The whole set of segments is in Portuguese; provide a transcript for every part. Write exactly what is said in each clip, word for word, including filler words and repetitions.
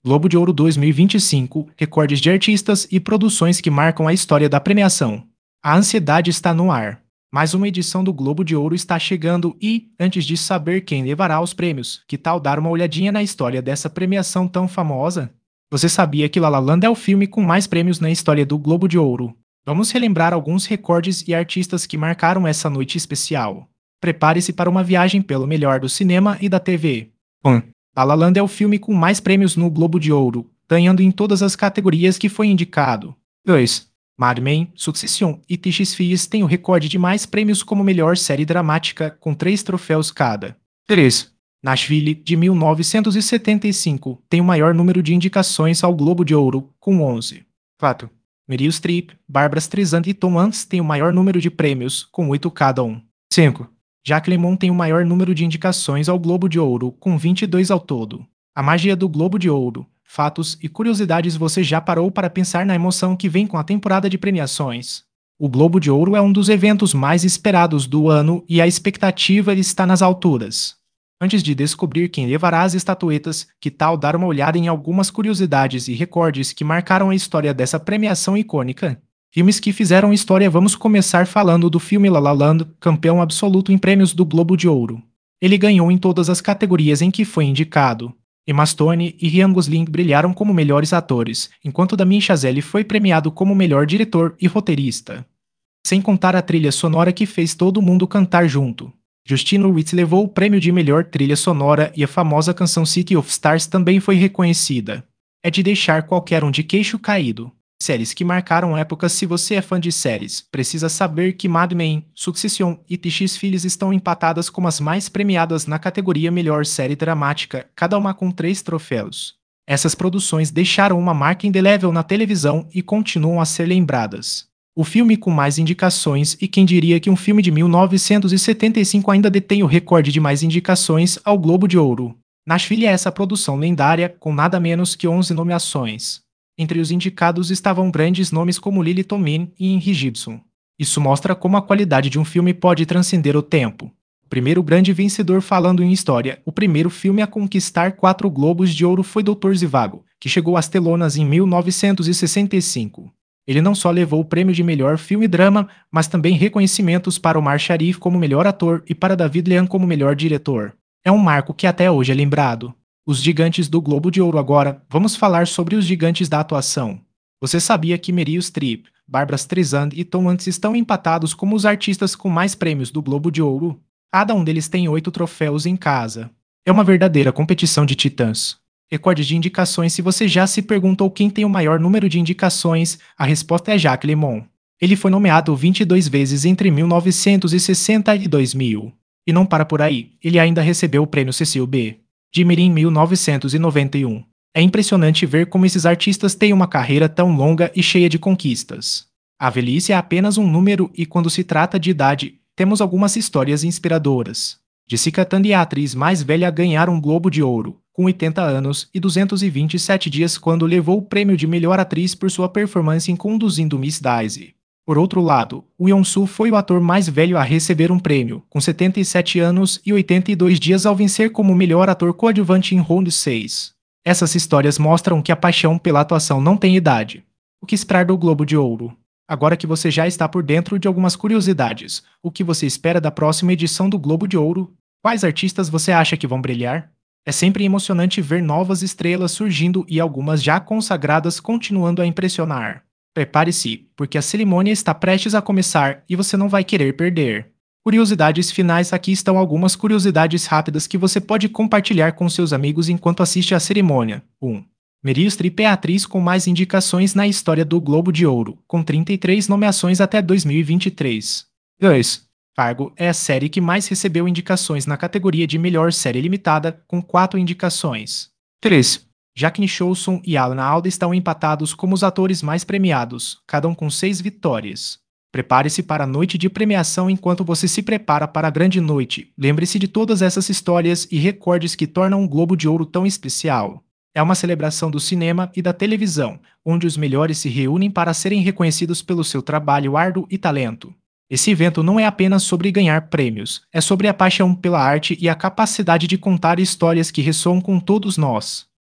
Globo de Ouro dois mil e vinte e cinco, recordes de artistas e produções que marcam a história da premiação. A ansiedade está no ar. Mais uma edição do Globo de Ouro está chegando e, antes de saber quem levará os prêmios, que tal dar uma olhadinha na história dessa premiação tão famosa? Você sabia que La La Land é o filme com mais prêmios na história do Globo de Ouro? Vamos relembrar alguns recordes e artistas que marcaram essa noite especial. Prepare-se para uma viagem pelo melhor do cinema e da T V. um. La La Land é o filme com mais prêmios no Globo de Ouro, ganhando em todas as categorias que foi indicado. dois. Mad Men, Succession e T X Files têm o recorde de mais prêmios como melhor série dramática, com três troféus cada. três. Nashville, de mil novecentos e setenta e cinco, tem o maior número de indicações ao Globo de Ouro, com onze. quatro. Meryl Streep, Barbra Streisand e Tom Hanks têm o maior número de prêmios, com oito cada um. cinco. Jacques Lemmon tem o maior número de indicações ao Globo de Ouro, com vinte e dois ao todo. A magia do Globo de Ouro. Fatos e curiosidades. Você já parou para pensar na emoção que vem com a temporada de premiações? O Globo de Ouro é um dos eventos mais esperados do ano e a expectativa está nas alturas. Antes de descobrir quem levará as estatuetas, que tal dar uma olhada em algumas curiosidades e recordes que marcaram a história dessa premiação icônica? Filmes que fizeram história. Vamos começar falando do filme La La Land, campeão absoluto em prêmios do Globo de Ouro. Ele ganhou em todas as categorias em que foi indicado. Emma Stone e Ryan Gosling brilharam como melhores atores, enquanto Damien Chazelle foi premiado como melhor diretor e roteirista. Sem contar a trilha sonora que fez todo mundo cantar junto. Justine Little levou o prêmio de melhor trilha sonora e a famosa canção City of Stars também foi reconhecida. É de deixar qualquer um de queixo caído. Séries que marcaram épocas. Se você é fã de séries, precisa saber que Mad Men, Succession e T X Files estão empatadas como as mais premiadas na categoria Melhor Série Dramática, cada uma com três troféus. Essas produções deixaram uma marca indelével na televisão e continuam a ser lembradas. O filme com mais indicações, e quem diria que um filme de mil novecentos e setenta e cinco ainda detém o recorde de mais indicações ao Globo de Ouro. Nashville é essa produção lendária, com nada menos que onze nomeações. Entre os indicados estavam grandes nomes como Lily Tomlin e Henry Gibson. Isso mostra como a qualidade de um filme pode transcender o tempo. O primeiro grande vencedor. Falando em história, o primeiro filme a conquistar quatro Globos de Ouro foi doutor Zhivago, que chegou às telonas em mil novecentos e sessenta e cinco. Ele não só levou o prêmio de melhor filme drama, mas também reconhecimentos para Omar Sharif como melhor ator e para David Lean como melhor diretor. É um marco que até hoje é lembrado. Os gigantes do Globo de Ouro. Agora, vamos falar sobre os gigantes da atuação. Você sabia que Meryl Streep, Barbra Streisand e Tom Hanks estão empatados como os artistas com mais prêmios do Globo de Ouro? Cada um deles tem oito troféus em casa. É uma verdadeira competição de titãs. Recorde de indicações. Se você já se perguntou quem tem o maior número de indicações, a resposta é Jacques Lemmon. Ele foi nomeado vinte e duas vezes entre mil novecentos e sessenta e dois mil. E não para por aí, ele ainda recebeu o prêmio Cecil B. Demeter em mil novecentos e noventa e um. É impressionante ver como esses artistas têm uma carreira tão longa e cheia de conquistas. A velhice é apenas um número e, quando se trata de idade, temos algumas histórias inspiradoras. Jessica Tandy é a atriz mais velha a ganhar um Globo de Ouro, com oitenta anos e duzentos e vinte e sete dias, quando levou o prêmio de melhor atriz por sua performance em Conduzindo Miss Daisy. Por outro lado, o Yeon-soo foi o ator mais velho a receber um prêmio, com setenta e sete anos e oitenta e dois dias, ao vencer como melhor ator coadjuvante em Round seis. Essas histórias mostram que a paixão pela atuação não tem idade. O que esperar do Globo de Ouro? Agora que você já está por dentro de algumas curiosidades, o que você espera da próxima edição do Globo de Ouro? Quais artistas você acha que vão brilhar? É sempre emocionante ver novas estrelas surgindo e algumas já consagradas continuando a impressionar. Prepare-se, porque a cerimônia está prestes a começar e você não vai querer perder. Curiosidades finais. Aqui estão algumas curiosidades rápidas que você pode compartilhar com seus amigos enquanto assiste à cerimônia. um. Meryl Streep é a atriz com mais indicações na história do Globo de Ouro, com trinta e três nomeações até dois mil e vinte e três. dois. Fargo é a série que mais recebeu indicações na categoria de melhor série limitada, com quatro indicações. três. Jack Nicholson e Alan Alda estão empatados como os atores mais premiados, cada um com seis vitórias. Prepare-se para a noite de premiação. Enquanto você se prepara para a grande noite, lembre-se de todas essas histórias e recordes que tornam o Globo de Ouro tão especial. É uma celebração do cinema e da televisão, onde os melhores se reúnem para serem reconhecidos pelo seu trabalho árduo e talento. Esse evento não é apenas sobre ganhar prêmios, é sobre a paixão pela arte e a capacidade de contar histórias que ressoam com todos nós.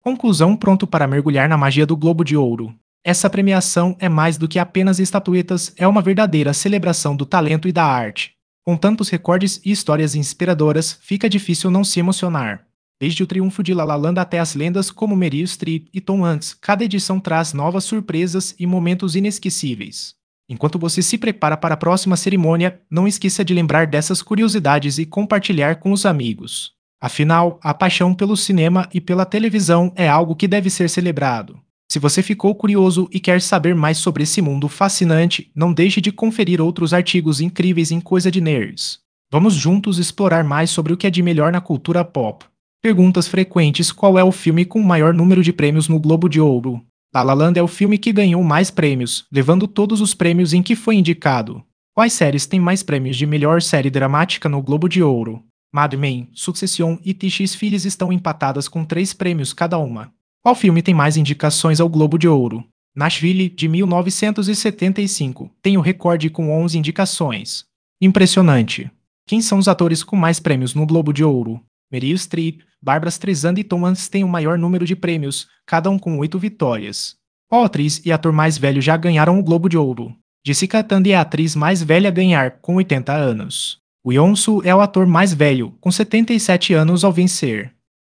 Conclusão: pronto para mergulhar na magia do Globo de Ouro. Essa premiação é mais do que apenas estatuetas, é uma verdadeira celebração do talento e da arte. Com tantos recordes e histórias inspiradoras, fica difícil não se emocionar. Desde o triunfo de La La Land até as lendas como Meryl Streep e Tom Hanks, cada edição traz novas surpresas e momentos inesquecíveis. Enquanto você se prepara para a próxima cerimônia, não esqueça de lembrar dessas curiosidades e compartilhar com os amigos. Afinal, a paixão pelo cinema e pela televisão é algo que deve ser celebrado. Se você ficou curioso e quer saber mais sobre esse mundo fascinante, não deixe de conferir outros artigos incríveis em Coisa de Nerds. Vamos juntos explorar mais sobre o que é de melhor na cultura pop. Perguntas frequentes: qual é o filme com o maior número de prêmios no Globo de Ouro? La La Land é o filme que ganhou mais prêmios, levando todos os prêmios em que foi indicado. Quais séries têm mais prêmios de melhor série dramática no Globo de Ouro? Mad Men, Succession e T X Files estão empatadas com três prêmios cada uma. Qual filme tem mais indicações ao Globo de Ouro? Nashville, de mil novecentos e setenta e cinco, tem o recorde com onze indicações. Impressionante! Quem são os atores com mais prêmios no Globo de Ouro? Meryl Streep, Barbra Streisand e Tom Hanks têm o maior número de prêmios, cada um com oito vitórias. Qual atriz e ator mais velho já ganharam o Globo de Ouro? Jessica Tandy é a atriz mais velha a ganhar, com oitenta anos. O Yeon-soo é o ator mais velho, com setenta e sete anos ao vencer.